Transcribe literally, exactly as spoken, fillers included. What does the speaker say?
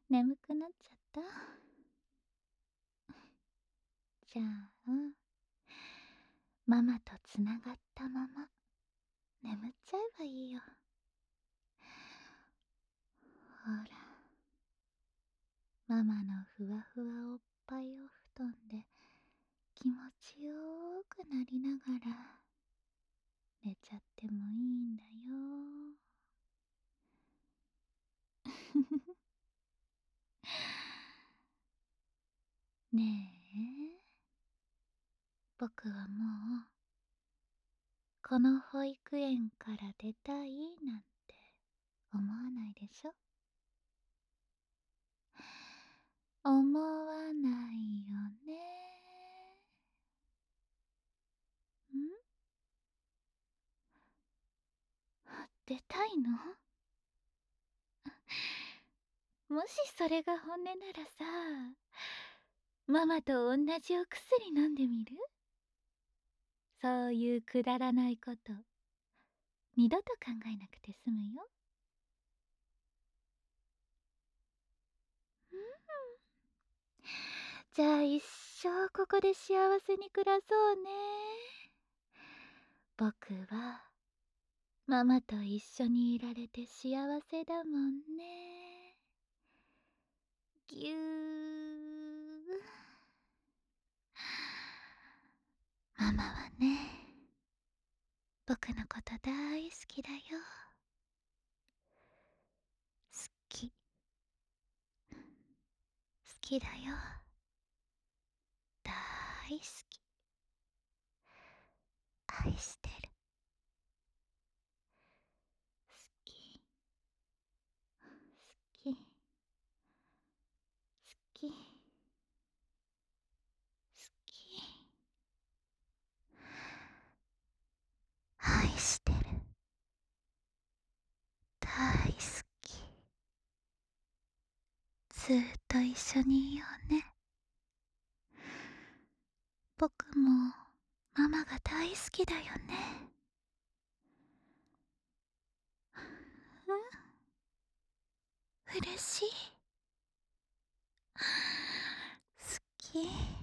眠くなっちゃった。じゃあママとつながったまま眠っちゃえばいいよ。ほら、ママのふわふわおっぱいお布団で気持ちよーくなりながら寝ちゃってもいいんだよ。ねえ、僕はもうこの保育園から出たいなんて思わないでしょ？思わないよね。ん？出たいの？もしそれが本音ならさ、ママと同じお薬飲んでみる？そういうくだらないこと二度と考えなくて済むよ。じゃあ一生ここで幸せに暮らそうね。僕はママと一緒にいられて幸せだもんね。ぎゅー。ママはね、僕のこと大好きだよ。好き。好きだよ。大好き。愛してる。好き。好き。好き。好き。愛してる。大好き。ずーっと一緒にいようね。僕もママが大好きだよね。うん、嬉しい。好き。